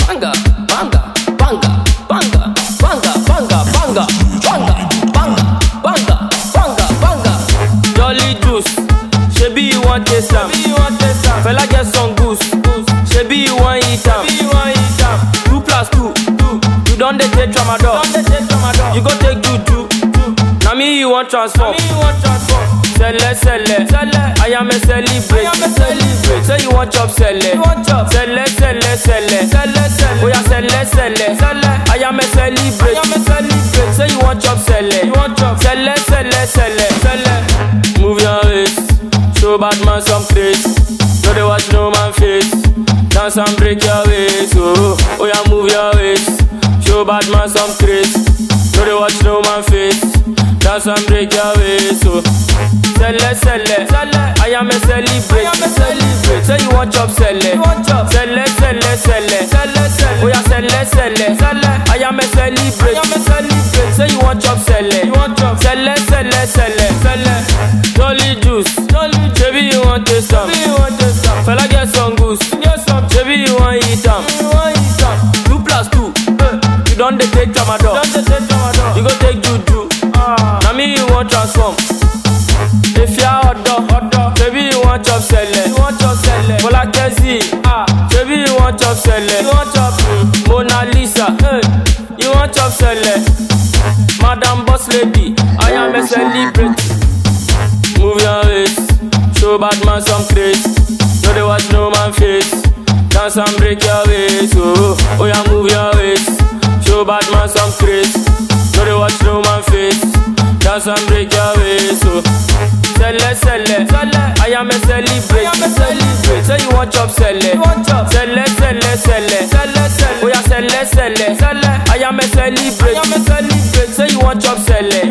banga, banga, banga, banga, banga, banga, banga, banga, banga, banga, banga, banga. Jolly juice, shebi you want taste am. Fella get some goose, shebi you want eat am. 2 + 2, you don dey take tramadol. You go take juju, na me you want transform. Sele, I am a celebrate. Say you want chop sele. Sele. Oh yeah, sele. I am a celebrate. Say you want chop sele. Sele. Move your waist, show bad man some grace. No dey watch no man face. Dance and break your waist. Oh yeah, move your waist, show bad man some grace. No dey watch no man face. Dance and break your waist. Sele, I am a celebrate. Say you want chop sele. Sele. Oh yeah, sele. I am a celebrate. Say you want chop sele. Sele. Jolly juice, baby you want taste am. Fella get some goose, baby you want eat am. 2 + 2, you don dey take tramadol. You go take juju, na me you want transform. If you are hot, baby you want chop sele. Bola Kezi, baby you want chop sele. Mona Lisa, you want chop sele. Madam Boss Lady, I am a celebrity. Move your waist, show bad man some grace. No dey watch no man face. Dance and break your waist. Oh yeah, move your waist, show bad man some grace. No dey watch no man face. Dance and break your waist. Sele, I am a celebrate. Say you want chop sele. Sele. Oh yeah, sele. I am a celebrate. Say you want chop sele.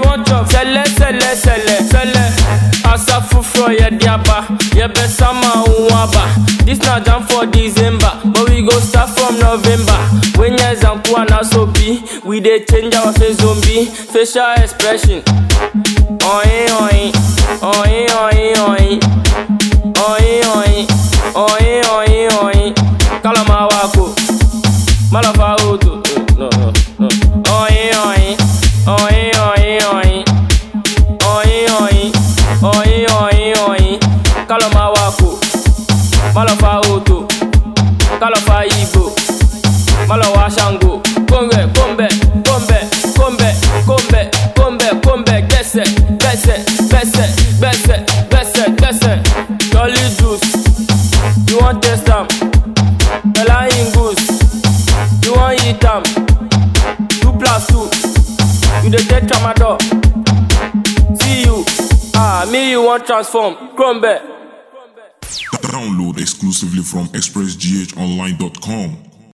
Sele. Asafu fro ye diaba, ye be sama uwaba. This na jam for December, but we go start from November. When ye zanku na so be, we dey change our face zombie, facial expression. Oi. Kalama wako, malafa oto. No. Oi. Kalama wako, malafa oto. Kalafa Igbo, malawa shango. Kombe. Gese. Jolly juice, you want taste am. Fella in goose, you want eat am. 2 + 2, you dey take tramadol. See you, me you want transform. Crombe. Download exclusively from expressghonline.com.